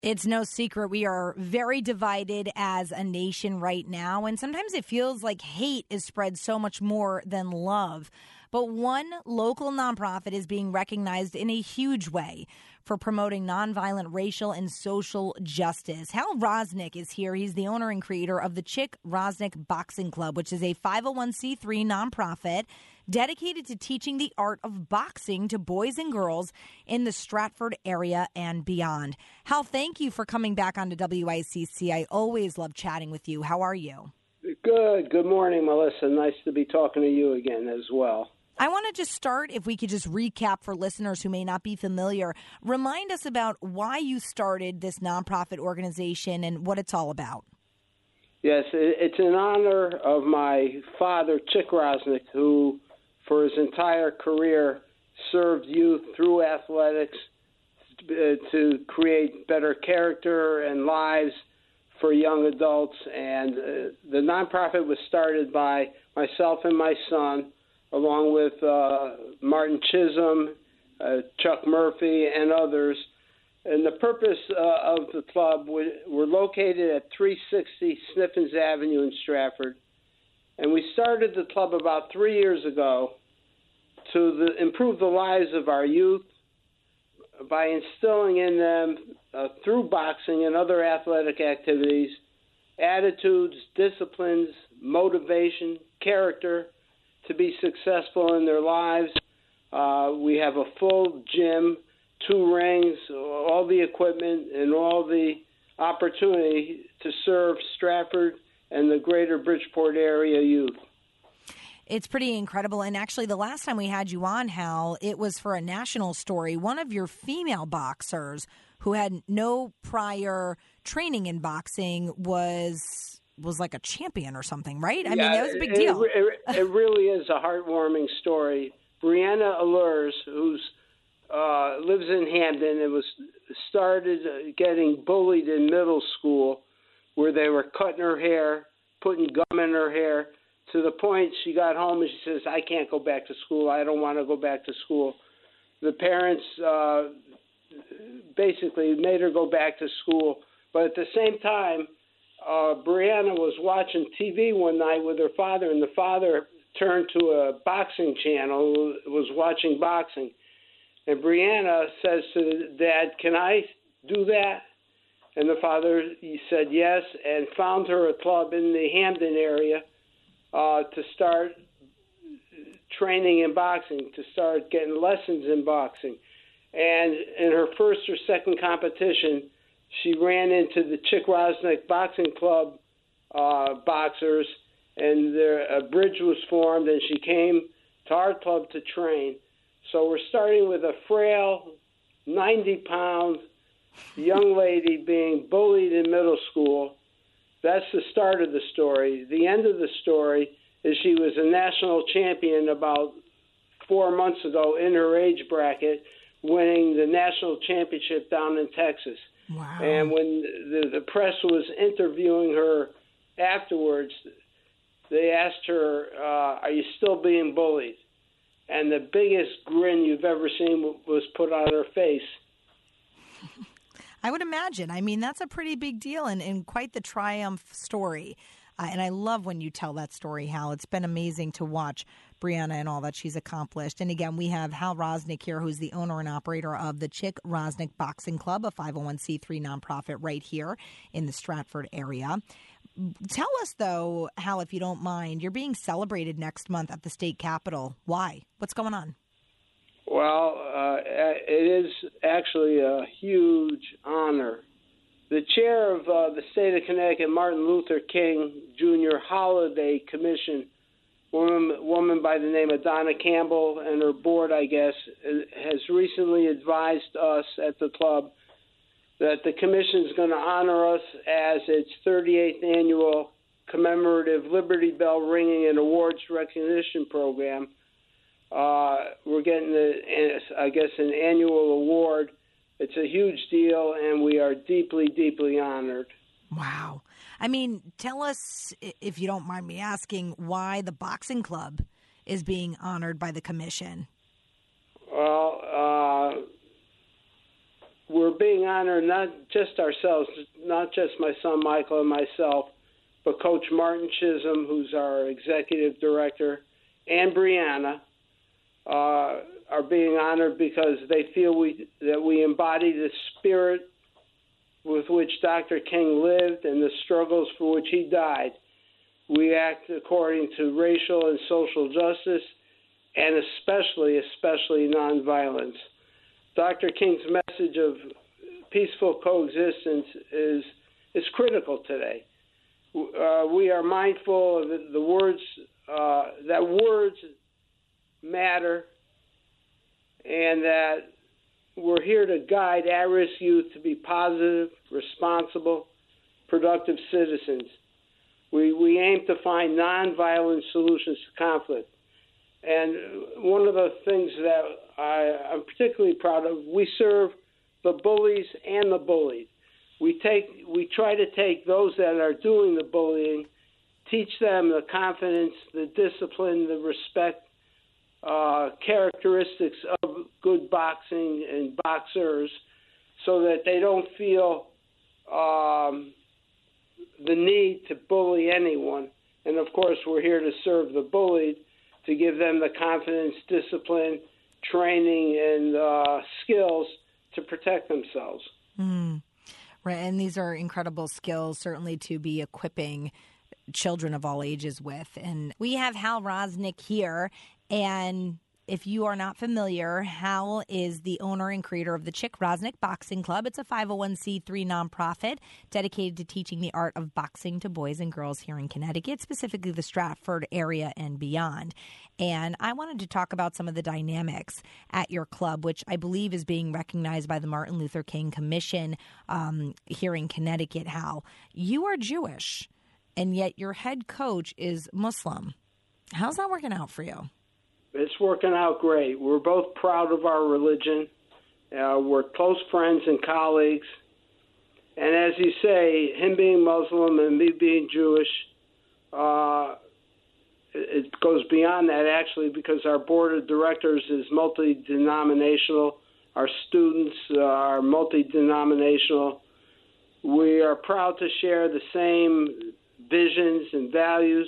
It's no secret we are very divided as a nation right now, and sometimes it feels like hate is spread so much more than love. But one local nonprofit is being recognized in a huge way for promoting nonviolent racial and social justice. Hal Rosnick is here. He's the owner and creator of the Chick Rosnick Boxing Club, which is a 501c3 nonprofit dedicated to teaching the art of boxing to boys and girls in the Stratford area and beyond. Hal, thank you for coming back onto WICC. I always love chatting with you. How are you? Good. Good morning, Melissa. Nice to be talking to you again as well. I want to just start, if we could just recap for listeners who may not be familiar, remind us about why you started this nonprofit organization and what it's all about. Yes, it's in honor of my father, Chick Rosnick, who for his entire career served youth through athletics to create better character and lives for young adults. And the nonprofit was started by myself and my son, along with Martin Chisholm, Chuck Murphy, and others. And the purpose of the club, we're located at 360 Sniffens Avenue in Stratford. And we started the club about 3 years ago to improve the lives of our youth by instilling in them, through boxing and other athletic activities, attitudes, disciplines, motivation, character, to be successful in their lives. We have a full gym, 2 rings, all the equipment, and all the opportunity to serve Stratford and the greater Bridgeport area youth. It's pretty incredible. And actually, the last time we had you on, Hal, it was for a national story. One of your female boxers who had no prior training in boxing was like a champion or something, right? I mean, that was a big deal. It really is a heartwarming story. Brianna Allures, who lives in Hamden, and was started getting bullied in middle school, where they were cutting her hair, putting gum in her hair, to the point she got home and she says, I can't go back to school. I don't want to go back to school. The parents basically made her go back to school. But at the same time, Brianna was watching TV one night with her father, and the father turned to a boxing channel, was watching boxing. And Brianna says to the dad, can I do that? And the father, he said yes, and found her a club in the Hamden area to start training in boxing, to start getting lessons in boxing. And in her first or second competition, she ran into the Chick Rosnick Boxing Club boxers, and a bridge was formed, and she came to our club to train. So we're starting with a frail, 90-pound young lady being bullied in middle school. That's the start of the story. The end of the story is she was a national champion about 4 months ago in her age bracket, winning the national championship down in Texas. Wow. And when the press was interviewing her afterwards, they asked her, are you still being bullied? And the biggest grin you've ever seen was put on her face. I would imagine. I mean, that's a pretty big deal and quite the triumph story. And I love when you tell that story, Hal. It's been amazing to watch Brianna and all that she's accomplished. And again, we have Hal Rosnick here, who's the owner and operator of the Chick Rosnick Boxing Club, a 501c3 nonprofit right here in the Stratford area. Tell us, though, Hal, if you don't mind, you're being celebrated next month at the state capitol. Why? What's going on? Well, it is actually a huge honor. The chair of the state of Connecticut, Martin Luther King Jr. Holiday Commission, woman by the name of Donna Campbell, and her board, I guess, has recently advised us at the club that the commission is going to honor us as its 38th annual commemorative Liberty Bell ringing and awards recognition program. We're getting, an annual award. It's a huge deal, and we are deeply, deeply honored. Wow. I mean, tell us, if you don't mind me asking, why the boxing club is being honored by the commission. Well, we're being honored, not just ourselves, not just my son Michael and myself, but Coach Martin Chisholm, who's our executive director, and Brianna are being honored because they feel that we embody the spirit with which Dr. King lived and the struggles for which he died. We act according to racial and social justice, and especially nonviolence. Dr. King's message of peaceful coexistence is critical today. We are mindful of the words, that words matter, and that we're here to guide at-risk youth to be positive, responsible, productive citizens. We aim to find nonviolent solutions to conflict. And one of the things that I'm particularly proud of, we serve the bullies and the bullied. We try to take those that are doing the bullying, teach them the confidence, the discipline, the respect, characteristics of good boxing and boxers, so that they don't feel the need to bully anyone. And of course, we're here to serve the bullied, to give them the confidence, discipline, training, and skills to protect themselves. Right, and these are incredible skills, certainly, to be equipping children of all ages with. And we have Hal Rosnick here, and if you are not familiar, Hal is the owner and creator of the Chick Rosnick Boxing Club. It's a 501c3 nonprofit dedicated to teaching the art of boxing to boys and girls here in Connecticut, specifically the Stratford area and beyond. And I wanted to talk about some of the dynamics at your club, which I believe is being recognized by the Martin Luther King Commission here in Connecticut. Hal, you are Jewish, and yet your head coach is Muslim. How's that working out for you? It's working out great. We're both proud of our religion. We're close friends and colleagues. And as you say, him being Muslim and me being Jewish, it goes beyond that, actually, because our board of directors is multi-denominational. Our students are multi-denominational. We are proud to share the same visions and values.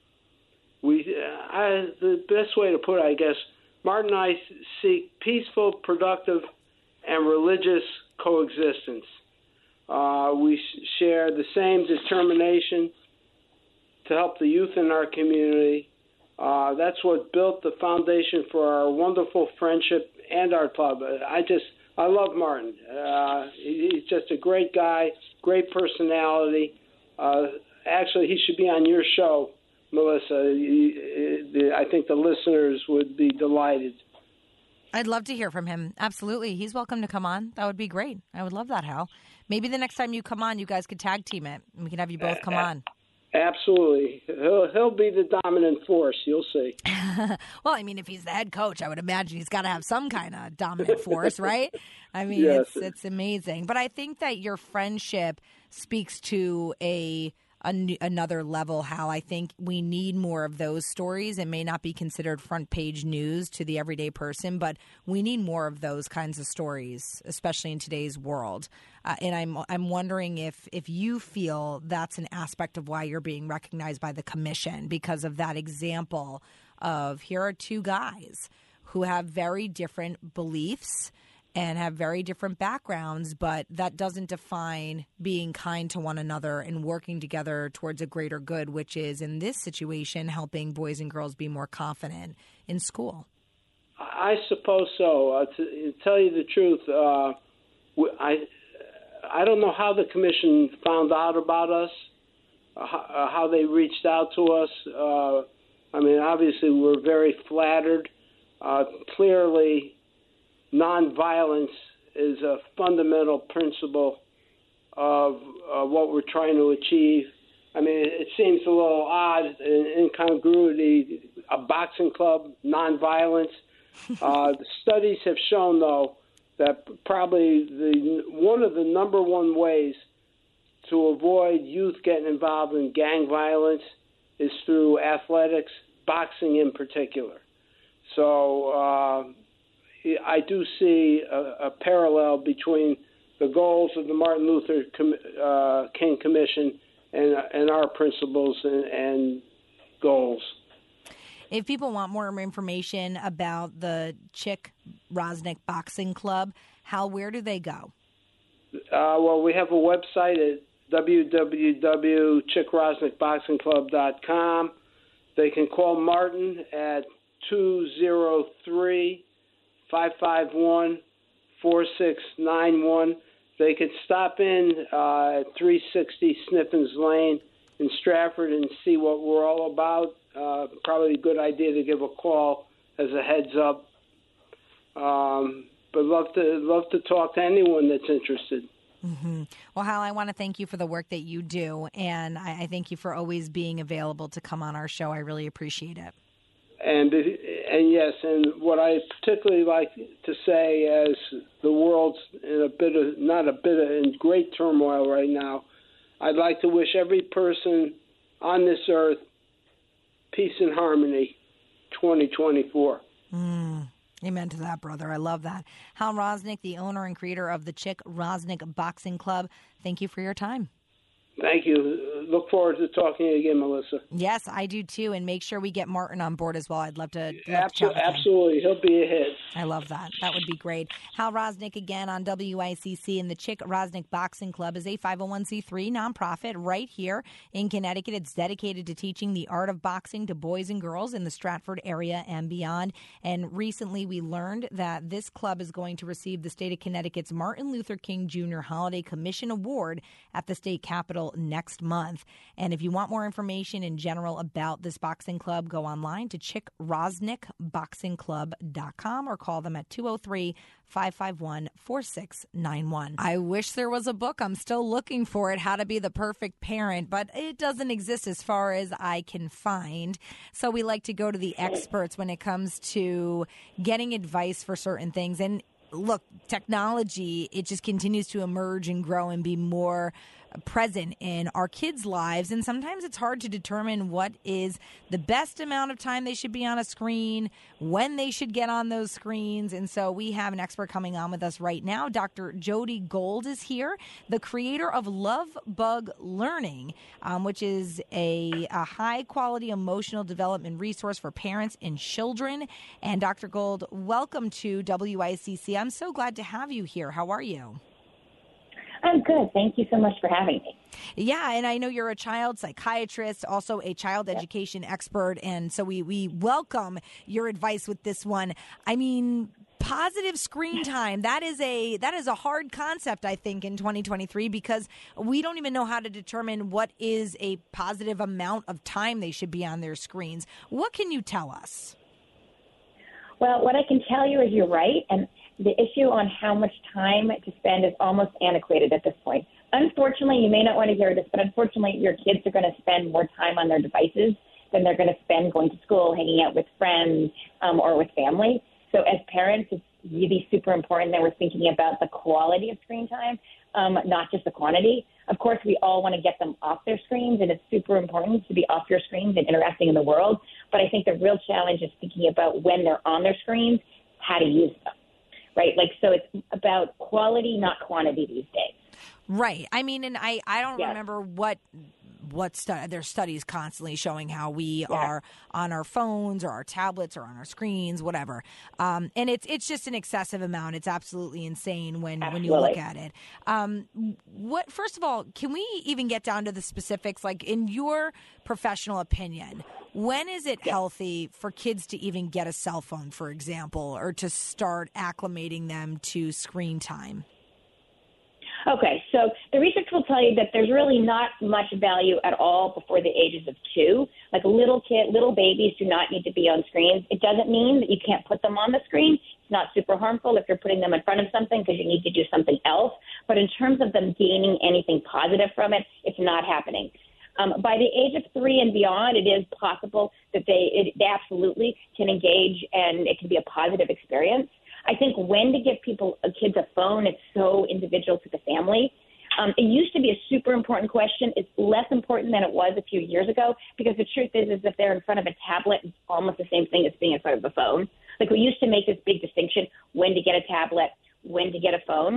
The best way to put it, I guess, Martin and I seek peaceful, productive, and religious coexistence. We share the same determination to help the youth in our community. That's what built the foundation for our wonderful friendship and our club. I love Martin. He's just a great guy, great personality. Actually, he should be on your show, Melissa. I think the listeners would be delighted. I'd love to hear from him. Absolutely. He's welcome to come on. That would be great. I would love that, Hal. Maybe the next time you come on, you guys could tag team it, and we can have you both come on. Absolutely. He'll be the dominant force. You'll see. Well, I mean, if he's the head coach, I would imagine he's got to have some kind of dominant force, right? I mean, yes. It's amazing. But I think that your friendship speaks to another level, Hal. I think we need more of those stories. It may not be considered front page news to the everyday person, but we need more of those kinds of stories, especially in today's world. And I'm wondering if you feel that's an aspect of why you're being recognized by the commission, because of that example of here are two guys who have very different beliefs and have very different backgrounds, but that doesn't define being kind to one another and working together towards a greater good, which is, in this situation, helping boys and girls be more confident in school. I suppose so. To tell you the truth, I don't know how the commission found out about us, how they reached out to us. I mean, obviously, we're very flattered. Clearly, nonviolence is a fundamental principle of what we're trying to achieve. I mean, it seems a little odd, incongruity, a boxing club, nonviolence. The studies have shown, though, that probably one of the number one ways to avoid youth getting involved in gang violence is through athletics, boxing in particular. So I do see a parallel between the goals of the Martin Luther King Commission and our principles and goals. If people want more information about the Chick Rosnick Boxing Club, Hal, where do they go? Well, we have a website at www.chickrosnickboxingclub.com. They can call Martin at 203-551-4691. They could stop in at 360 Sniffens Lane in Stratford and see what we're all about. Probably a good idea to give a call as a heads up. But love to talk to anyone that's interested. Mm-hmm. Well, Hal, I want to thank you for the work that you do, and I thank you for always being available to come on our show. I really appreciate it. And yes, and what I particularly like to say, as the world's in in great turmoil right now, I'd like to wish every person on this earth peace and harmony, 2024. Amen to that, brother. I love that. Hal Rosnick, the owner and creator of the Chick Rosnick Boxing Club, thank you for your time. Thank you. Look forward to talking to you again, Melissa. Yes, I do too. And make sure we get Martin on board as well. I'd love to. Absolutely. He'll be a hit. I love that. That would be great. Hal Rosnick again on WICC, and the Chick Rosnick Boxing Club is a 501c3 nonprofit right here in Connecticut. It's dedicated to teaching the art of boxing to boys and girls in the Stratford area and beyond. And recently we learned that this club is going to receive the state of Connecticut's Martin Luther King Jr. Holiday Commission Award at the state capitol next month. And if you want more information in general about this boxing club, go online to chickrosnickboxingclub.com or call them at 203-551-4691. I wish there was a book. I'm still looking for it, How to Be the Perfect Parent, but it doesn't exist as far as I can find. So we like to go to the experts when it comes to getting advice for certain things. And look, technology, it just continues to emerge and grow and be more present in our kids' lives, and sometimes it's hard to determine what is the best amount of time they should be on a screen, when they should get on those screens. And so we have an expert coming on with us right now. Dr. Jody Gold is here, the creator of Love Bug Learning, which is a high-quality emotional development resource for parents and children. And Dr. Gold, welcome to WICC. I'm so glad to have you here. How are you? I'm good. Thank you so much for having me. Yeah, and I know you're a child psychiatrist, also a child education expert, and so we welcome your advice with this one. I mean, positive screen time, that is a hard concept, I think, in 2023, because we don't even know how to determine what is a positive amount of time they should be on their screens. What can you tell us? Well, what I can tell you is you're right, and the issue on how much time to spend is almost antiquated at this point. Unfortunately, you may not want to hear this, but unfortunately, your kids are going to spend more time on their devices than they're going to spend going to school, hanging out with friends, or with family. So as parents, it's really super important that we're thinking about the quality of screen time, not just the quantity. Of course, we all want to get them off their screens, and it's super important to be off your screens and interacting in the world. But I think the real challenge is thinking about when they're on their screens, how to use them. Right. So it's about quality, not quantity these days. Right. I mean, and I don't remember what there's studies constantly showing how we are on our phones or our tablets or on our screens, whatever. And it's just an excessive amount. It's absolutely insane when you look at it. First of all, can we even get down to the specifics? Like, in your professional opinion, when is it healthy for kids to even get a cell phone, for example, or to start acclimating them to screen time? Okay, so the research will tell you that there's really not much value at all before the ages of 2. Like little babies do not need to be on screens. It doesn't mean that you can't put them on the screen. It's not super harmful if you're putting them in front of something because you need to do something else. But in terms of them gaining anything positive from it, it's not happening. By the age of 3 and beyond, it is possible that they absolutely can engage, and it can be a positive experience. I think when to give kids a phone, it's so individual to the family. It used to be a super important question. It's less important than it was a few years ago, because the truth is if they're in front of a tablet, it's almost the same thing as being in front of a phone. Like, we used to make this big distinction when to get a tablet, when to get a phone.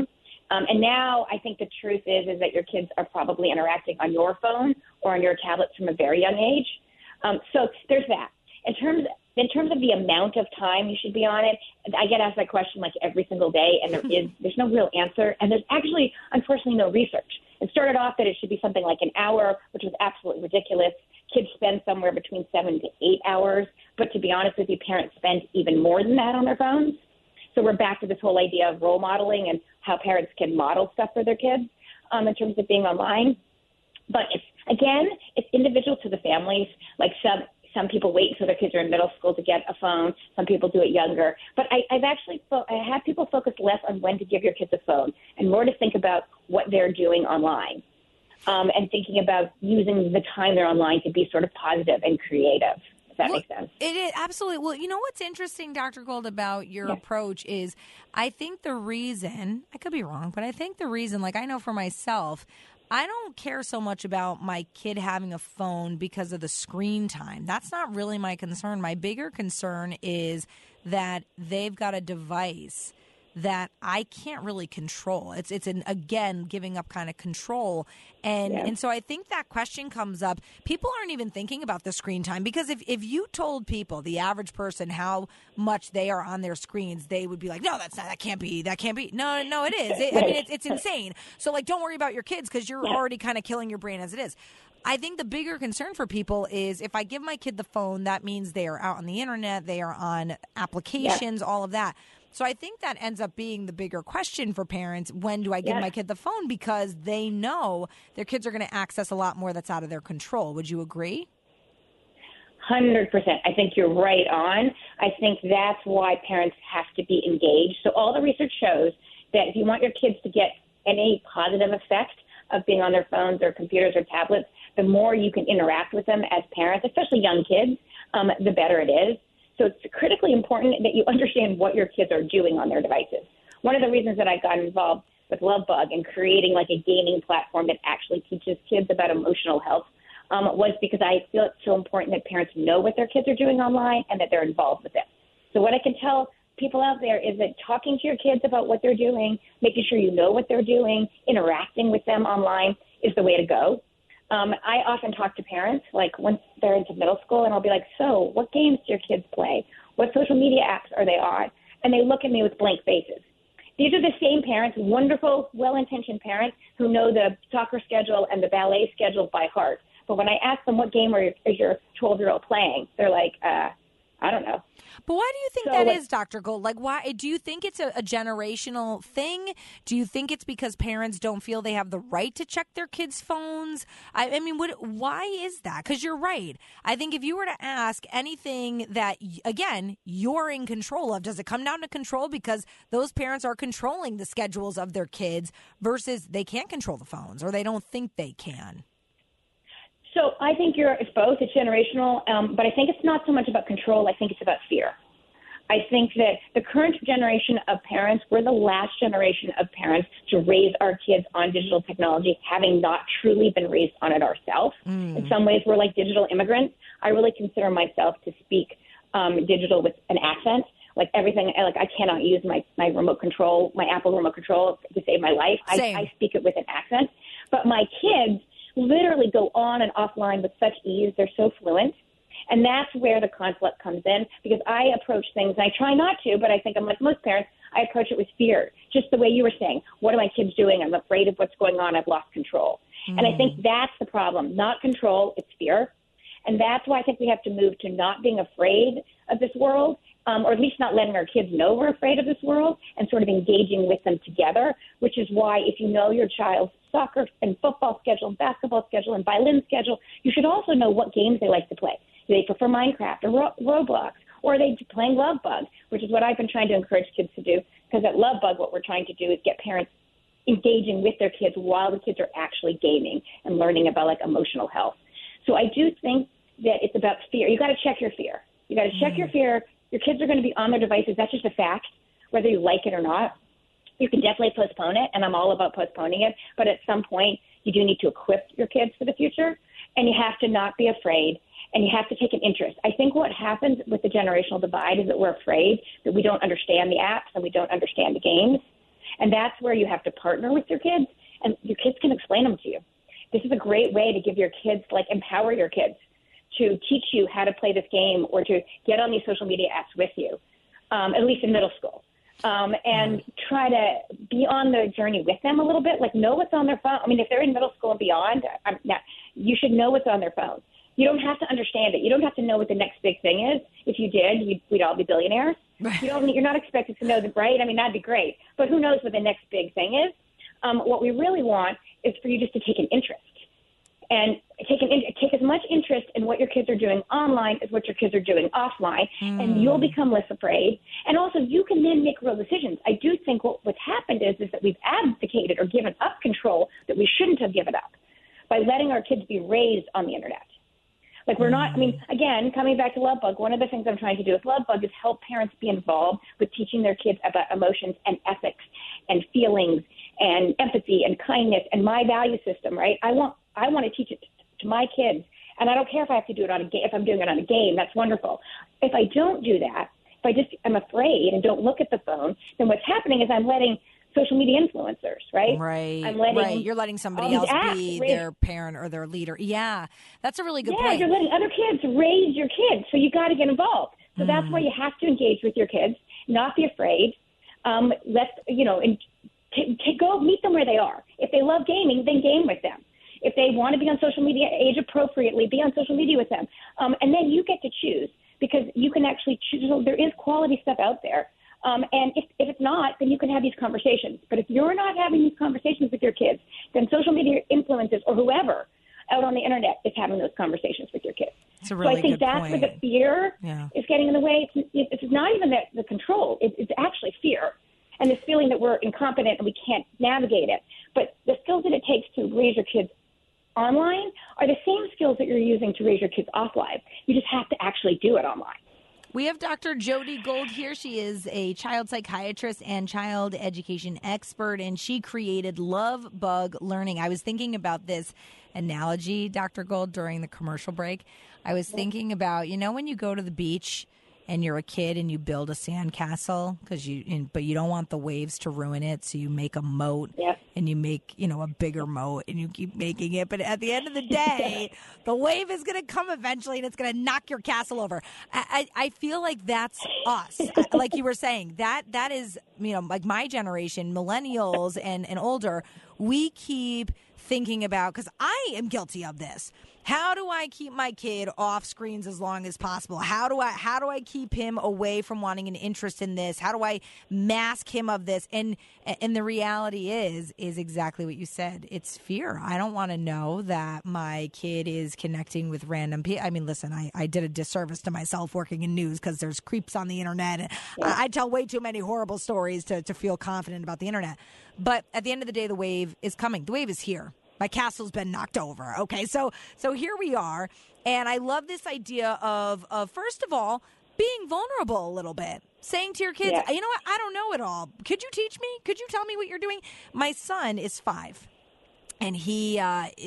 And now I think the truth is that your kids are probably interacting on your phone or on your tablets from a very young age. So there's that. In terms of the amount of time you should be on it, I get asked that question like every single day, and there's no real answer, and there's actually, unfortunately, no research. It started off that it should be something like an hour, which was absolutely ridiculous. Kids spend somewhere between 7 to 8 hours, but to be honest with you, parents spend even more than that on their phones. So we're back to this whole idea of role modeling and how parents can model stuff for their kids in terms of being online. But it's individual to the families. Like some people wait until their kids are in middle school to get a phone. Some people do it younger. But I had people focus less on when to give your kids a phone and more to think about what they're doing online and thinking about using the time they're online to be sort of positive and creative. If that makes sense. It is, absolutely. Well, you know what's interesting, Dr. Gold, about your approach is I think the reason, I could be wrong, but I think the reason, like I know for myself, I don't care so much about my kid having a phone because of the screen time. That's not really my concern. My bigger concern is that they've got a device that I can't really control. It's again, giving up kind of control. And so I think that question comes up. People aren't even thinking about the screen time because if you told people, the average person, how much they are on their screens, they would be like, no, that can't be. No, it is. I mean, it's insane. So like, don't worry about your kids because you're already kind of killing your brain as it is. I think the bigger concern for people is if I give my kid the phone, that means they are out on the internet, they are on applications, all of that. So I think that ends up being the bigger question for parents. When do I give my kid the phone? Because they know their kids are going to access a lot more that's out of their control. Would you agree? 100%. I think you're right on. I think that's why parents have to be engaged. So all the research shows that if you want your kids to get any positive effect of being on their phones or computers or tablets, the more you can interact with them as parents, especially young kids, the better it is. So it's critically important that you understand what your kids are doing on their devices. One of the reasons that I got involved with Lovebug and creating like a gaming platform that actually teaches kids about emotional health was because I feel it's so important that parents know what their kids are doing online and that they're involved with it. So what I can tell people out there is that talking to your kids about what they're doing, making sure you know what they're doing, interacting with them online is the way to go. I often talk to parents, like once they're into middle school, and I'll be like, so what games do your kids play? What social media apps are they on? And they look at me with blank faces. These are the same parents, wonderful, well-intentioned parents who know the soccer schedule and the ballet schedule by heart. But when I ask them what game is your 12-year-old playing, they're like, I don't know. But why do you think that is, Dr. Gold? Like, why do you think it's a generational thing? Do you think it's because parents don't feel they have the right to check their kids' phones? I mean, why is that? Because you're right. I think if you were to ask anything that, again, you're in control of, does it come down to control? Because those parents are controlling the schedules of their kids versus they can't control the phones or they don't think they can. So I think it's both. It's generational, but I think it's not so much about control. I think it's about fear. I think that the current generation of parents, we're the last generation of parents to raise our kids on digital technology, having not truly been raised on it ourselves. In some ways, we're like digital immigrants. I really consider myself to speak digital with an accent. Like everything, like I cannot use my remote control, my Apple remote control to save my life. I speak it with an accent. But my kids literally go on and offline with such ease. They're so fluent. And that's where the conflict comes in, because I approach things, and I try not to, but I think I'm like most parents, I approach it with fear, just the way you were saying. What are my kids doing? I'm afraid of what's going on. I've lost control. And I think that's the problem. Not control, it's fear. And that's why I think we have to move to not being afraid of this world, or at least not letting our kids know we're afraid of this world, and sort of engaging with them together, which is why if you know your child's soccer and football schedule, and basketball schedule, and violin schedule, you should also know what games they like to play. Do they prefer Minecraft or Roblox, or are they playing Lovebug, which is what I've been trying to encourage kids to do, because at Lovebug what we're trying to do is get parents engaging with their kids while the kids are actually gaming and learning about like emotional health. So I do think that it's about fear. You got to check your fear. You got to check your fear. Your kids are going to be on their devices. That's just a fact, whether you like it or not. You can definitely postpone it, and I'm all about postponing it. But at some point, you do need to equip your kids for the future, and you have to not be afraid, and you have to take an interest. I think what happens with the generational divide is that we're afraid that we don't understand the apps and we don't understand the games. And that's where you have to partner with your kids, and your kids can explain them to you. This is a great way to give your kids, like, empower your kids to teach you how to play this game or to get on these social media apps with you, at least in middle school. And try to be on the journey with them a little bit, like know what's on their phone. I mean, if they're in middle school and beyond, you should know what's on their phone. You don't have to understand it. You don't have to know what the next big thing is. If you did, we'd all be billionaires. You're not expected to know the right. I mean, that'd be great. But who knows what the next big thing is? What we really want is for you just to take an interest and take as much interest in what your kids are doing online as what your kids are doing offline, and you'll become less afraid. And also, you can then make real decisions. I do think what's happened is that we've abdicated or given up control that we shouldn't have given up by letting our kids be raised on the internet. Like, we're not, I mean, again, coming back to LoveBug, one of the things I'm trying to do with LoveBug is help parents be involved with teaching their kids about emotions and ethics and feelings and empathy and kindness and my value system, right? I want to teach it to my kids, and I don't care if I have to do it on a game. If I'm doing it on a game, that's wonderful. If I don't do that, if I'm afraid and don't look at the phone, then what's happening is I'm letting social media influencers, right? Right. You're letting somebody else be their parent or their leader. Yeah, that's a really good point. Yeah, you're letting other kids raise your kids, so you got to get involved. So that's why you have to engage with your kids, not be afraid. Go meet them where they are. If they love gaming, then game with them. If they want to be on social media age appropriately, be on social media with them. And then you get to choose, because you can actually choose. There is quality stuff out there. And if it's not, then you can have these conversations. But if you're not having these conversations with your kids, then social media influencers or whoever out on the internet is having those conversations with your kids. It's a really so I think that's point. where the fear is getting in the way. It's not even the control. It's actually fear. And this feeling that we're incompetent and we can't navigate it. But the skills that it takes to raise your kids online are the same skills that you're using to raise your kids offline. You just have to actually do it online. We have Dr. Jody Gold here. She is a child psychiatrist and child education expert, and she created LoveBug Learning. I was thinking about this analogy, Dr. Gold, during the commercial break. I was thinking about, when you go to the beach and you're a kid and you build a sandcastle but you don't want the waves to ruin it, so you make a moat and you make, a bigger moat and you keep making it. But at the end of the day, the wave is going to come eventually and it's going to knock your castle over. I feel like that's us. Like you were saying, that is, like my generation, millennials and older, we keep thinking about, because I am guilty of this. How do I keep my kid off screens as long as possible? How do I keep him away from wanting an interest in this? How do I mask him of this? And the reality is exactly what you said. It's fear. I don't want to know that my kid is connecting with random people. I mean, listen, I did a disservice to myself working in news because there's creeps on the internet. I tell way too many horrible stories to feel confident about the internet. But at the end of the day, the wave is coming. The wave is here. My castle's been knocked over. Okay, so here we are, and I love this idea of first of all, being vulnerable a little bit, saying to your kids, you know what, I don't know it all. Could you teach me? Could you tell me what you're doing? My son is 5. And he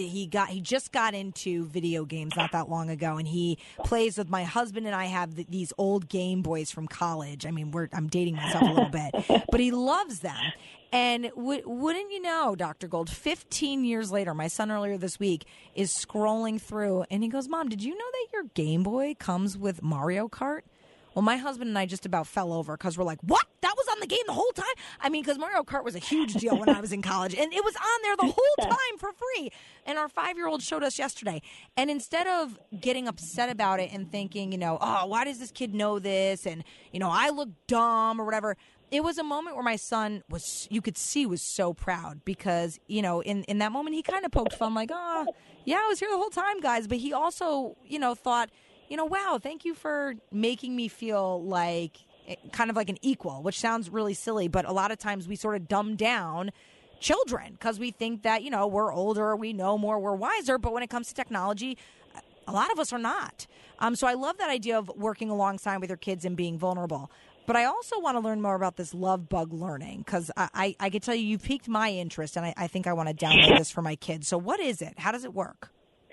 just got into video games not that long ago, and he plays with my husband, and I have these old Game Boys from college. I mean, I'm dating myself a little bit, but he loves them. And wouldn't you know, Dr. Gold, 15 years later, my son earlier this week is scrolling through, and he goes, "Mom, did you know that your Game Boy comes with Mario Kart?" Well, my husband and I just about fell over because we're like, what? That was on the game the whole time? I mean, because Mario Kart was a huge deal when I was in college, and it was on there the whole time for free. And our 5-year-old showed us yesterday. And instead of getting upset about it and thinking, oh, why does this kid know this? And, I look dumb or whatever. It was a moment where my son you could see was so proud because, in that moment, he kind of poked fun like, oh, yeah, I was here the whole time, guys. But he also, thought, wow, thank you for making me feel like kind of like an equal, which sounds really silly. But a lot of times we sort of dumb down children because we think that, we're older, we know more, we're wiser. But when it comes to technology, a lot of us are not. So I love that idea of working alongside with your kids and being vulnerable. But I also want to learn more about this LoveBug Learning because I can tell you piqued my interest, and I think I want to download this for my kids. So what is it? How does it work?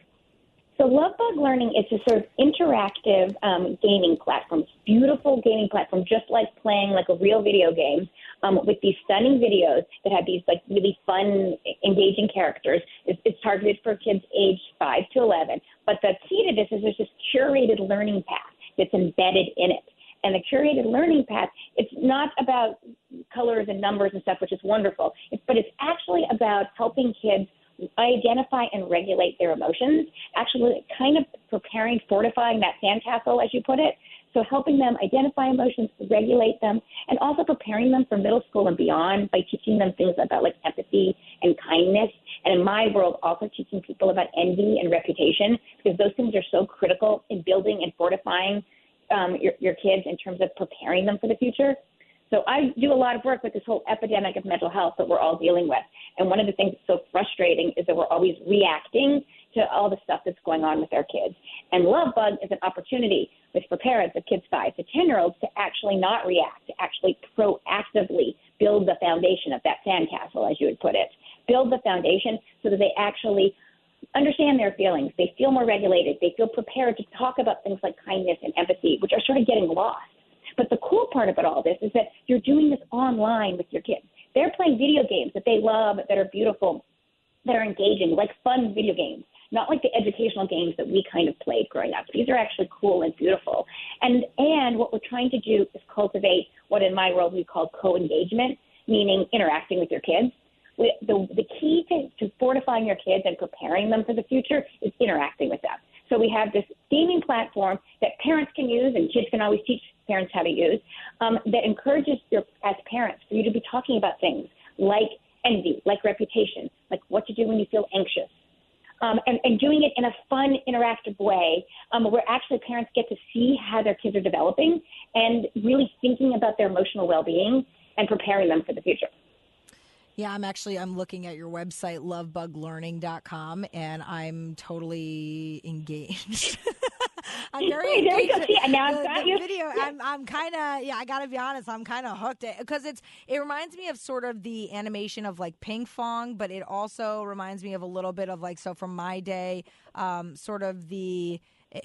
So LoveBug Learning is a sort of interactive gaming platform. It's a beautiful gaming platform, just like playing like a real video game. with these stunning videos that have these like really fun, engaging characters. It's targeted for kids aged 5 to 11. But the key to this is there's this curated learning path that's embedded in it. And the curated learning path, it's not about colors and numbers and stuff, which is wonderful, but it's actually about helping kids identify and regulate their emotions, actually kind of preparing, fortifying that sandcastle, as you put it. So helping them identify emotions, regulate them, and also preparing them for middle school and beyond by teaching them things about like empathy and kindness. And in my world, also teaching people about envy and reputation, because those things are so critical in building and fortifying your kids in terms of preparing them for the future. So I do a lot of work with this whole epidemic of mental health that we're all dealing with. And one of the things that's so frustrating is that we're always reacting to all the stuff that's going on with our kids. And Love Bug is an opportunity for parents of kids 5 to 10-year-olds to actually not react, to actually proactively build the foundation of that sandcastle, as you would put it. Build the foundation so that they actually understand their feelings. They feel more regulated. They feel prepared to talk about things like kindness and empathy, which are sort of getting lost. But the cool part about all this is that you're doing this online with your kids. They're playing video games that they love, that are beautiful, that are engaging, like fun video games, not like the educational games that we kind of played growing up. These are actually cool and beautiful. And what we're trying to do is cultivate what in my world we call co-engagement, meaning interacting with your kids. The key to fortifying your kids and preparing them for the future is interacting with them. So we have this gaming platform that parents can use, and kids can always teach parents how to use, that encourages as parents for you to be talking about things like envy, like reputation, like what to do when you feel anxious, and doing it in a fun, interactive way where actually parents get to see how their kids are developing and really thinking about their emotional well-being and preparing them for the future. Yeah, I'm looking at your website, lovebuglearning.com, and I'm totally engaged. I'm very engaged. There you go. See, now I've got you. Video, yeah. I'm kind of, I got to be honest, I'm kind of hooked because it reminds me of sort of the animation of like Ping Pong, but it also reminds me of a little bit of like, so from my day, sort of the.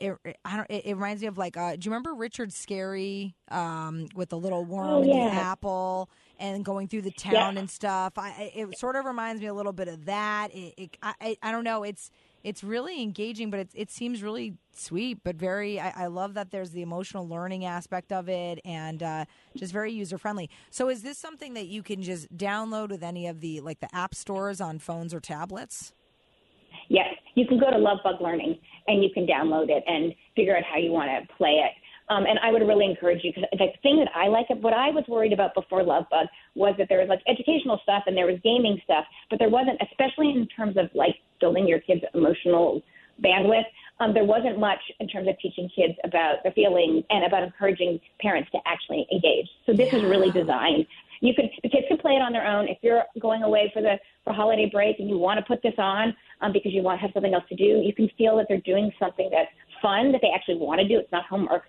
It reminds me of like, do you remember Richard Scarry with the little worm and the apple and going through the town and stuff? It sort of reminds me a little bit of that. I don't know. It's really engaging, but it seems really sweet, but very. I love that there's the emotional learning aspect of it and just very user friendly. So is this something that you can just download with any of the like the app stores on phones or tablets? Yes, you can go to Love Bug Learning and you can download it and figure out how you want to play it. And I would really encourage you, because the thing that I like, what I was worried about before Love Bug was that there was like educational stuff and there was gaming stuff, but there wasn't, especially in terms of like building your kids' emotional bandwidth, there wasn't much in terms of teaching kids about their feelings and about encouraging parents to actually engage. So this is really designed. The kids can play it on their own. If you're going away for holiday break and you want to put this on because you want to have something else to do, you can feel that they're doing something that's fun, that they actually want to do. It's not homework,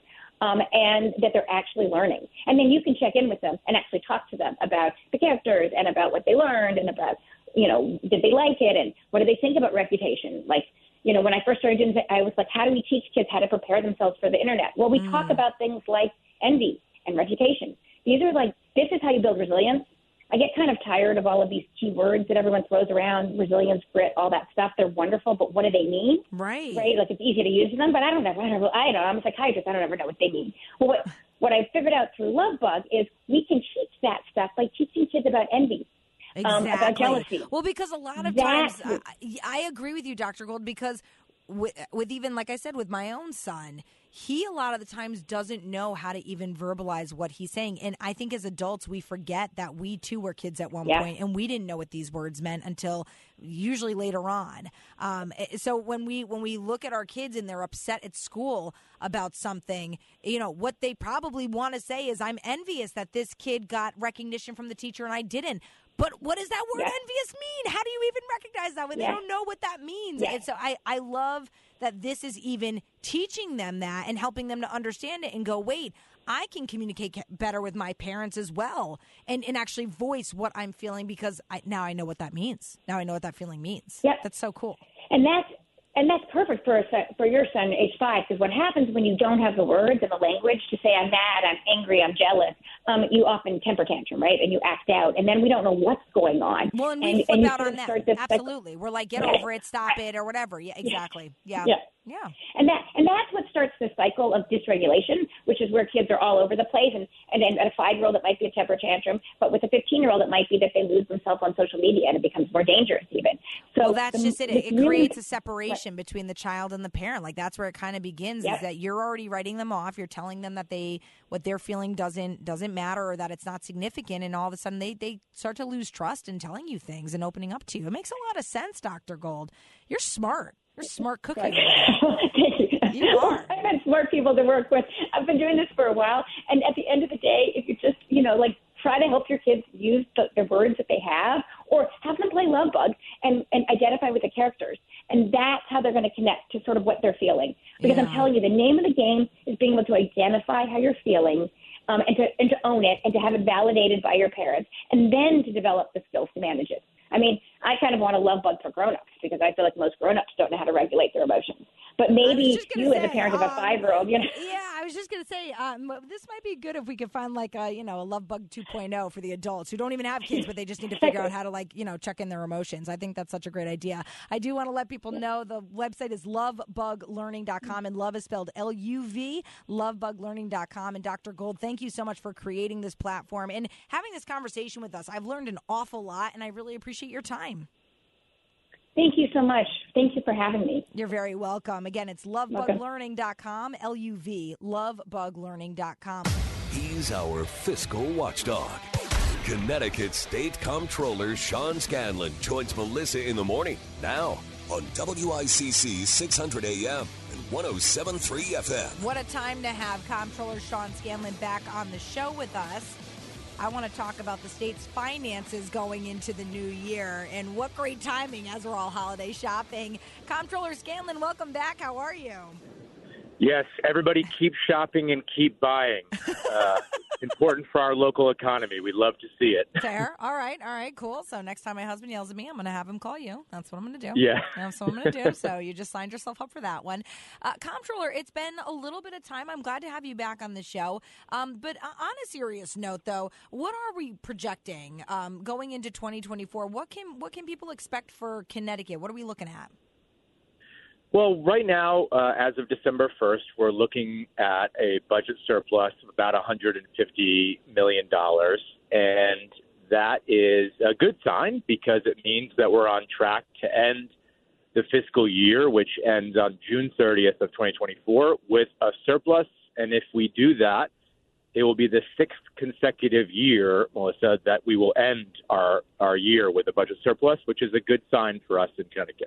and that they're actually learning. And then you can check in with them and actually talk to them about the characters and about what they learned and about, did they like it and what do they think about reputation? Like, when I first started doing it, I was like, how do we teach kids how to prepare themselves for the internet? Well, we talk about things like envy and reputation. These are like, this is how you build resilience. I get kind of tired of all of these key words that everyone throws around, resilience, grit, all that stuff. They're wonderful, but what do they mean? Right. Like it's easy to use them, but I don't know. I'm a psychiatrist. I don't ever know what they mean. Well, what I figured out through Love Bug is we can teach that stuff by teaching kids about envy. Exactly. About jealousy. Well, because a lot of times, I agree with you, Dr. Gold, because with even, like I said, with my own son, he a lot of the times doesn't know how to even verbalize what he's saying. And I think as adults, we forget that we too were kids at one point, and we didn't know what these words meant until usually later on. So when we look at our kids and they're upset at school about something, what they probably want to say is, I'm envious that this kid got recognition from the teacher and I didn't. But what does that word envious mean? How do you even recognize that when they don't know what that means? And so I love that this is even teaching them that and helping them to understand it and go, wait, I can communicate better with my parents as well and actually voice what I'm feeling because now I know what that means. Now I know what that feeling means. Yep. That's so cool. And that's And that's perfect for your son, age 5, because what happens when you don't have the words and the language to say, I'm mad, I'm angry, I'm jealous, you often temper tantrum, right? And you act out, and then we don't know what's going on. Well, and we flip out on that. Absolutely. Cycle. We're like, get over it, stop it, or whatever. Yeah, exactly. Yeah. And that's what starts the cycle of dysregulation, which is where kids are all over the place. And then at a 5-year-old, it might be a temper tantrum, but with a 15-year-old, it might be that they lose themselves on social media, and it becomes more dangerous even. So well, that's just it. It creates a separation between the child and the parent. Like that's where it kind of begins. Is that you're already writing them off. You're telling them that what they're feeling doesn't matter, or that it's not significant, and all of a sudden they start to lose trust in telling you things and opening up to you. It makes a lot of sense, Dr. Gold. You're smart. You're a smart cookie. Thank you. You are. I've had smart people to work with. I've been doing this for a while, and at the end of the day, if you just try to help your kids use the words that they have, or have them play Love Bug and identify with the characters. And that's how they're going to connect to sort of what they're feeling. Because I'm telling you, the name of the game is being able to identify how you're feeling, and to own it, and to have it validated by your parents, and then to develop the skills to manage it. I mean, I kind of want a Love Bug for grown-ups, because I feel like most grown-ups don't know how to regulate their emotions. But maybe you, as a parent of a 5-year-old, Yeah, I was just going to say, this might be good if we could find like a Love Bug 2.0 for the adults who don't even have kids, but they just need to figure out how to check in their emotions. I think that's such a great idea. I do want to let people know the website is lovebuglearning.com, and love is spelled L-U-V, lovebuglearning.com. And Dr. Gold, thank you so much for creating this platform and having this conversation with us. I've learned an awful lot, and I really appreciate your time. Thank you so much. Thank you for having me. You're very welcome. Again, it's lovebuglearning.com, L-U-V, lovebuglearning.com. He's our fiscal watchdog. Connecticut State Comptroller Sean Scanlon joins Melissa in the morning now on WICC 600 AM and 107.3 FM. What a time to have Comptroller Sean Scanlon back on the show with us. I want to talk about the state's finances going into the new year, and what great timing as we're all holiday shopping. Comptroller Scanlon, welcome back. How are you? Yes, everybody keep shopping and keep buying. Important for our local economy. We'd love to see it. Fair. All right, cool. So next time my husband yells at me, I'm going to have him call you. That's what I'm going to do. Yeah. That's what I'm going to do. So you just signed yourself up for that one. Comptroller, it's been a little bit of time. I'm glad to have you back on the show. But on a serious note, though, what are we projecting going into 2024? What can people expect for Connecticut? What are we looking at? Well, right now, as of December 1st, we're looking at a budget surplus of about $150 million. And that is a good sign because it means that we're on track to end the fiscal year, which ends on June 30th of 2024, with a surplus. And if we do that, it will be the 6th consecutive year, Melissa, that we will end our year with a budget surplus, which is a good sign for us in Connecticut.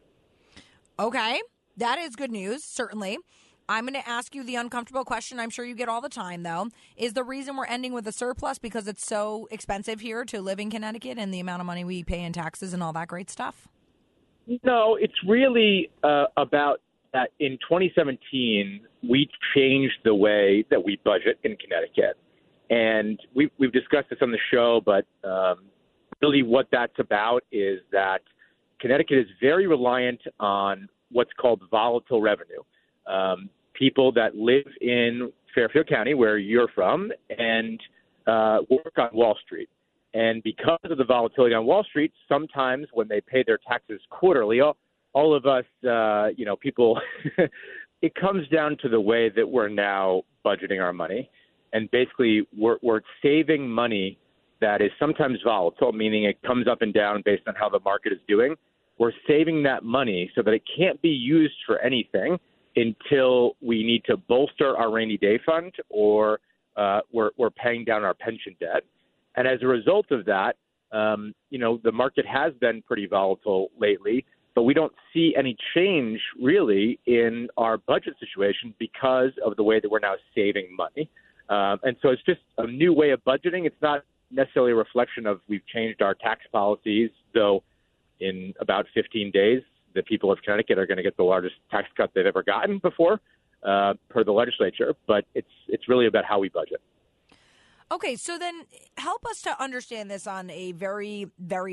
Okay. That is good news, certainly. I'm going to ask you the uncomfortable question I'm sure you get all the time, though. Is the reason we're ending with a surplus because it's so expensive here to live in Connecticut and the amount of money we pay in taxes and all that great stuff? No, it's really about that in 2017, we changed the way that we budget in Connecticut. And we've discussed this on the show, but really what that's about is that Connecticut is very reliant on what's called volatile revenue. People that live in Fairfield County, where you're from, and work on Wall Street. And because of the volatility on Wall Street, sometimes when they pay their taxes quarterly, all of us, people, it comes down to the way that we're now budgeting our money. And basically, we're saving money that is sometimes volatile, meaning it comes up and down based on how the market is doing. We're saving that money so that it can't be used for anything until we need to bolster our rainy day fund or we're paying down our pension debt. And as a result of that, the market has been pretty volatile lately, but we don't see any change really in our budget situation because of the way that we're now saving money. And so it's just a new way of budgeting. It's not necessarily a reflection of we've changed our tax policies, though in about 15 days, the people of Connecticut are going to get the largest tax cut they've ever gotten before, per the legislature. But it's really about how we budget. Okay, so then help us to understand this on a very, very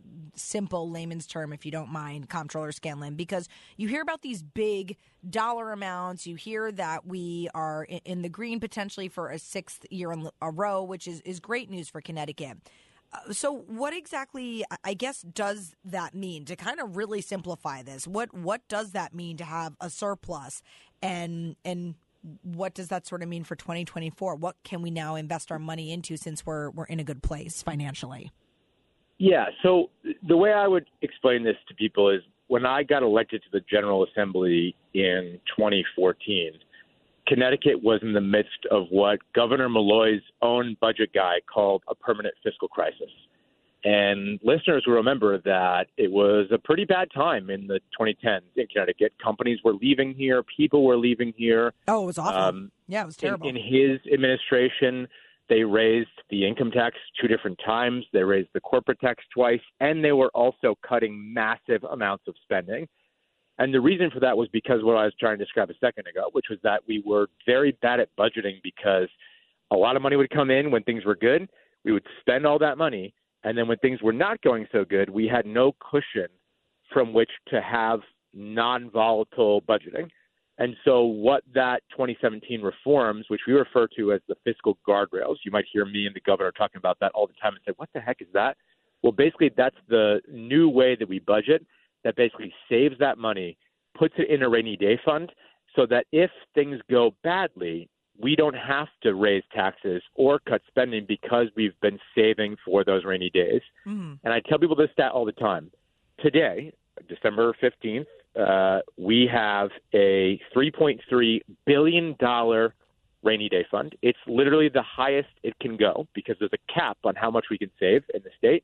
simple layman's term, if you don't mind, Comptroller Scanlon, because you hear about these big dollar amounts. You hear that we are in the green potentially for a 6th year in a row, which is great news for Connecticut. So what exactly, I guess, does that mean? To kind of really simplify this, what does that mean to have a surplus, and what does that sort of mean for 2024? What can we now invest our money into since we're in a good place financially? Yeah, so the way I would explain this to people is when I got elected to the General Assembly in 2014, Connecticut was in the midst of what Governor Malloy's own budget guy called a permanent fiscal crisis. And listeners will remember that it was a pretty bad time in the 2010s in Connecticut. Companies were leaving here. People were leaving here. Oh, it was awful. Yeah, it was terrible. In his administration, they raised the income tax 2 different times. They raised the corporate tax twice. And they were also cutting massive amounts of spending. And the reason for that was because what I was trying to describe a second ago, which was that we were very bad at budgeting because a lot of money would come in when things were good. We would spend all that money. And then when things were not going so good, we had no cushion from which to have non-volatile budgeting. And so what that 2017 reforms, which we refer to as the fiscal guardrails, you might hear me and the governor talking about that all the time and say, what the heck is that? Well, basically, that's the new way that we budget that basically saves that money, puts it in a rainy day fund so that if things go badly, we don't have to raise taxes or cut spending because we've been saving for those rainy days. Mm-hmm. And I tell people this stat all the time. Today, December 15th, we have a $3.3 billion rainy day fund. It's literally the highest it can go because there's a cap on how much we can save in the state.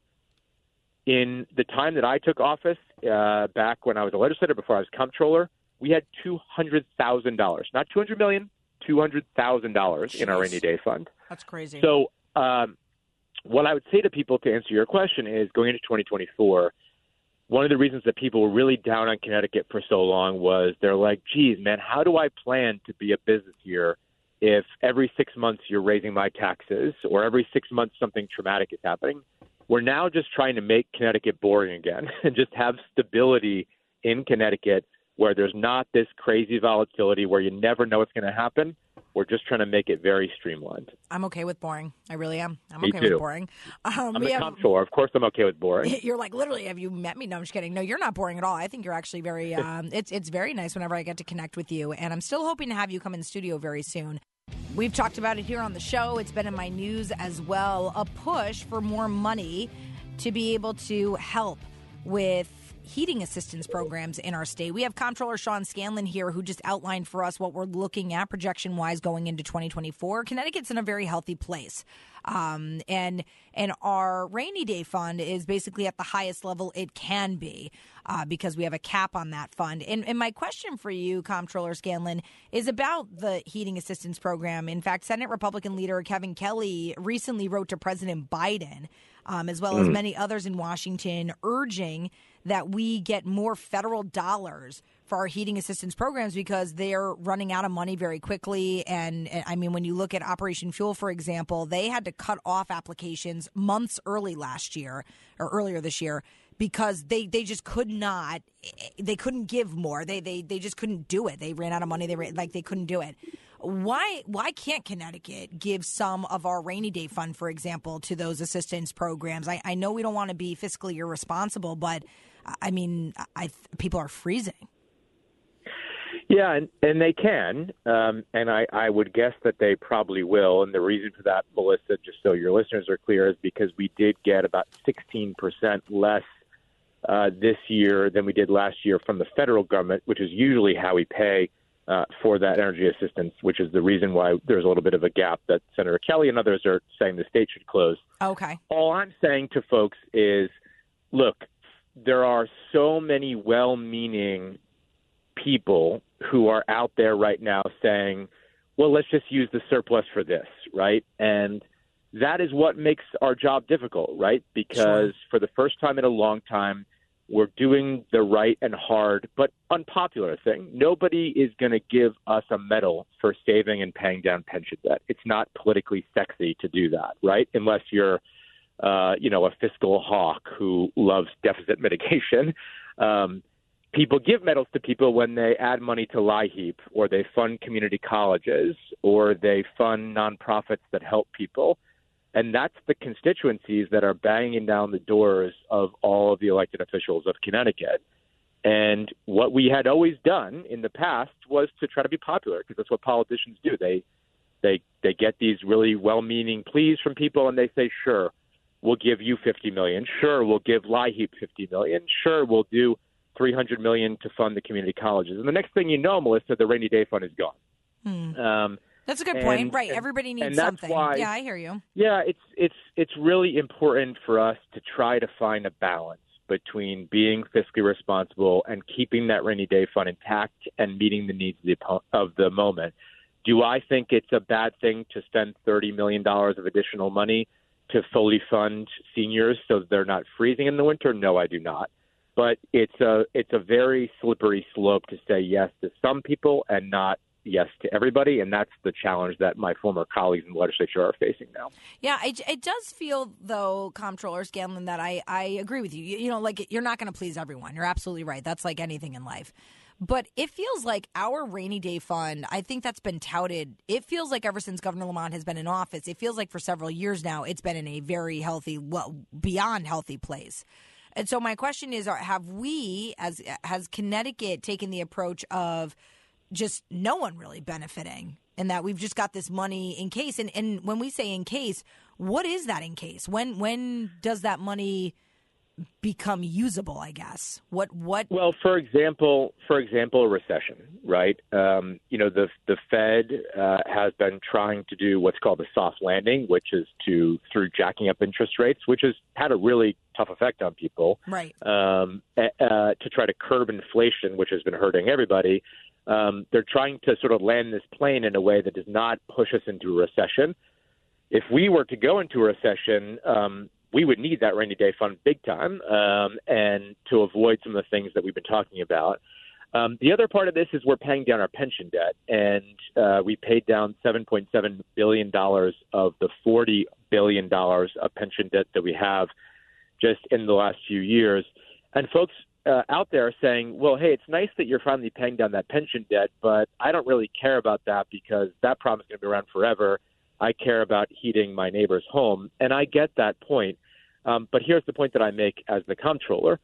In the time that I took office, back when I was a legislator, before I was comptroller, we had $200,000, not $200 million. $200,000 in our rainy day fund. That's crazy. So what I would say to people to answer your question is going into 2024, one of the reasons that people were really down on Connecticut for so long was they're like, geez, man, how do I plan to be a business here if every 6 months you're raising my taxes or every 6 months something traumatic is happening? We're now just trying to make Connecticut boring again and just have stability in Connecticut where there's not this crazy volatility where you never know what's going to happen. We're just trying to make it very streamlined. I'm okay with boring. I really am. I'm Me okay too. with boring. I'm the comptroller. Of course I'm okay with boring. You're like, literally, have you met me? No, I'm just kidding. No, you're not boring at all. I think you're actually very, it's very nice whenever I get to connect with you. And I'm still hoping to have you come in the studio very soon. We've talked about it here on the show. It's been in my news as well. A push for more money to be able to help with heating assistance programs in our state. We have Comptroller Sean Scanlon here who just outlined for us what we're looking at projection-wise going into 2024. Connecticut's in a very healthy place. And our rainy day fund is basically at the highest level it can be because we have a cap on that fund. And my question for you, Comptroller Scanlon, is about the heating assistance program. In fact, Senate Republican leader Kevin Kelly recently wrote to President Biden, as well as many others in Washington, urging that we get more federal dollars for our heating assistance programs because they're running out of money very quickly. And I mean, when you look at Operation Fuel, for example, they had to cut off applications months earlier this year because they just could not, they couldn't give more. They just couldn't do it. They ran out of money. They couldn't do it. Why can't Connecticut give some of our rainy day fund, for example, to those assistance programs? I know we don't want to be fiscally irresponsible, but I mean, people are freezing. Yeah, and they can, and I would guess that they probably will. And the reason for that, Melissa, just so your listeners are clear, is because we did get about 16% less this year than we did last year from the federal government, which is usually how we pay for that energy assistance, which is the reason why there's a little bit of a gap that Senator Kelly and others are saying the state should close. Okay. All I'm saying to folks is, look, there are so many well-meaning people who are out there right now saying, well, let's just use the surplus for this, right? And that is what makes our job difficult, right? Because for the first time in a long time, we're doing the right and hard but unpopular thing. Nobody is going to give us a medal for saving and paying down pension debt. It's not politically sexy to do that, right? Unless you're a fiscal hawk who loves deficit mitigation. People give medals to people when they add money to LIHEAP, or they fund community colleges, or they fund nonprofits that help people. And that's the constituencies that are banging down the doors of all of the elected officials of Connecticut. And what we had always done in the past was to try to be popular, because that's what politicians do. They get these really well-meaning pleas from people, and they say, sure, we'll give you $50 million. Sure, we'll give LIHEAP $50 million. Sure, we'll do $300 million to fund the community colleges. And the next thing you know, Melissa, the rainy day fund is gone. That's a good point. Right. Everybody needs something. Yeah, I hear you. Yeah, it's really important for us to try to find a balance between being fiscally responsible and keeping that rainy day fund intact and meeting the needs of the moment. Do I think it's a bad thing to spend $30 million of additional money to fully fund seniors so they're not freezing in the winter? No, I do not. But it's a very slippery slope to say yes to some people and not yes to everybody, and that's the challenge that my former colleagues in the legislature are facing now. Yeah, it does feel, though, Comptroller Scanlon, that I agree with you. You know, like, you're not going to please everyone. You're absolutely right. That's like anything in life. But it feels like our rainy day fund, I think that's been touted. It feels like ever since Governor Lamont has been in office, it feels like for several years now, it's been in a very healthy, well, beyond healthy place. And so my question is, have we, has Connecticut taken the approach of just no one really benefiting, and that we've just got this money in case? And when we say in case, what is that in case? When does that money become usable, I guess? What? Well, for example, a recession, right? The Fed has been trying to do what's called a soft landing, which is through jacking up interest rates, which has had a really tough effect on people, right? To try to curb inflation, which has been hurting everybody. They're trying to sort of land this plane in a way that does not push us into a recession. If we were to go into a recession, we would need that rainy day fund big time, and to avoid some of the things that we've been talking about. The other part of this is we're paying down our pension debt, and we paid down $7.7 billion of the $40 billion of pension debt that we have just in the last few years. And folks out there are saying, well, hey, it's nice that you're finally paying down that pension debt, but I don't really care about that because that problem is going to be around forever. I care about heating my neighbor's home. And I get that point. But here's the point that I make as the comptroller.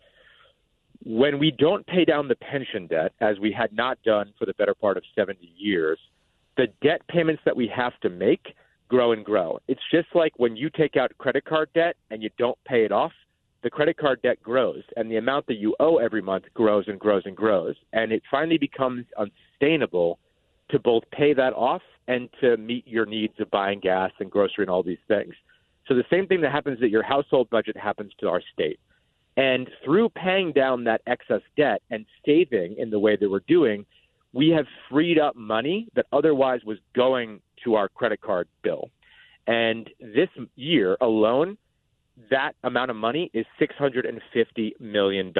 When we don't pay down the pension debt, as we had not done for the better part of 70 years, the debt payments that we have to make grow and grow. It's just like when you take out credit card debt and you don't pay it off, the credit card debt grows, and the amount that you owe every month grows and grows and grows. And it finally becomes unsustainable to both pay that off and to meet your needs of buying gas and grocery and all these things. So the same thing that happens to your household budget happens to our state. And through paying down that excess debt and saving in the way that we're doing, we have freed up money that otherwise was going to our credit card bill. And this year alone, that amount of money is $650 million.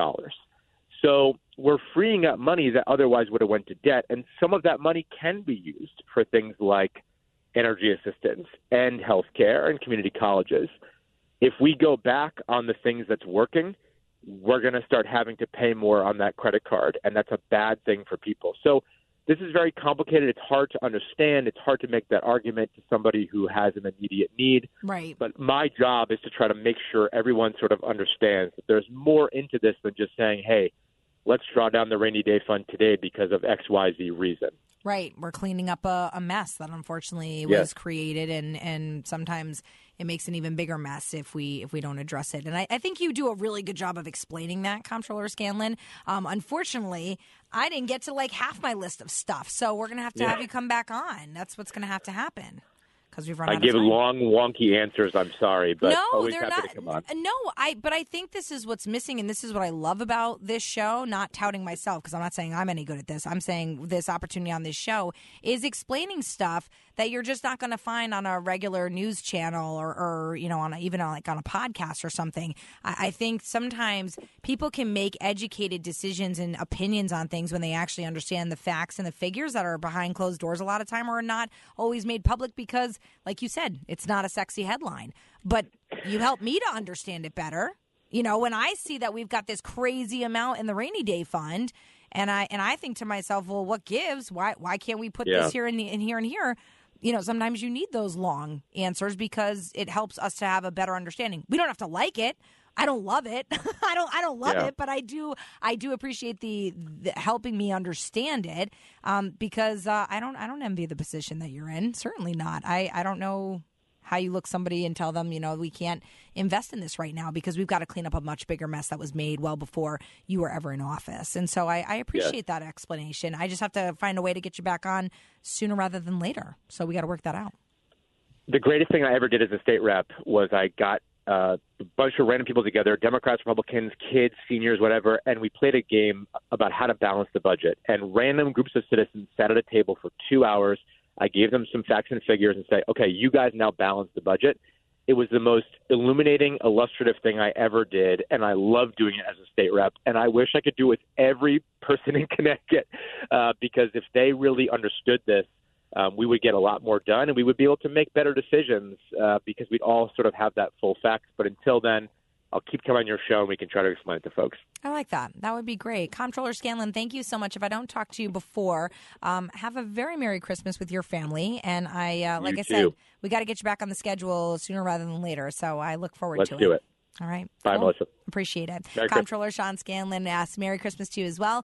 So we're freeing up money that otherwise would have went to debt, and some of that money can be used for things like energy assistance and healthcare and community colleges. If we go back on the things that's working, we're going to start having to pay more on that credit card, and that's a bad thing for people. So this is very complicated. It's hard to understand. It's hard to make that argument to somebody who has an immediate need. Right. But my job is to try to make sure everyone sort of understands that there's more into this than just saying, hey, let's draw down the rainy day fund today because of XYZ reason. Right. We're cleaning up a mess that unfortunately was created, and sometimes it makes an even bigger mess if we don't address it. And I think you do a really good job of explaining that, Comptroller Scanlon. Unfortunately, I didn't get to like half my list of stuff, so we're going to have you come back on. That's what's going to have to happen. Because we've run out of time. I give long, wonky answers. I'm sorry, but no, always they're happy not. to come on. No, but I think this is what's missing, and this is what I love about this show. Not touting myself, because I'm not saying I'm any good at this. I'm saying this opportunity on this show is explaining stuff that you're just not going to find on a regular news channel or on even on a podcast or something. I think sometimes people can make educated decisions and opinions on things when they actually understand the facts and the figures that are behind closed doors a lot of time, or are not always made public because like you said, it's not a sexy headline, but you help me to understand it better. When I see that we've got this crazy amount in the rainy day fund, and I think to myself, well, what gives? Why can't we put this here and here and here? Sometimes you need those long answers because it helps us to have a better understanding. We don't have to like it. I don't love it. I don't love it, but I do appreciate the helping me understand it because I don't envy the position that you're in. Certainly not. I don't know how you look somebody and tell them, we can't invest in this right now because we've got to clean up a much bigger mess that was made well before you were ever in office. And so I appreciate that explanation. I just have to find a way to get you back on sooner rather than later. So we got to work that out. The greatest thing I ever did as a state rep was I got a bunch of random people together, Democrats, Republicans, kids, seniors, whatever, and we played a game about how to balance the budget. And random groups of citizens sat at a table for 2 hours. I gave them some facts and figures and say, okay, you guys now balance the budget. It was the most illuminating, illustrative thing I ever did, and I love doing it as a state rep. And I wish I could do it with every person in Connecticut because if they really understood this, we would get a lot more done, and we would be able to make better decisions because we'd all sort of have that full facts. But until then, I'll keep coming on your show, and we can try to explain it to folks. I like that. That would be great. Comptroller Scanlon, thank you so much. If I don't talk to you before, have a very Merry Christmas with your family. And like I said, we got to get you back on the schedule sooner rather than later. So I look forward to it. Let's do it. All right. Bye, cool. Melissa. Appreciate it. Merry Comptroller Sean Scanlon asks Merry Christmas to you as well.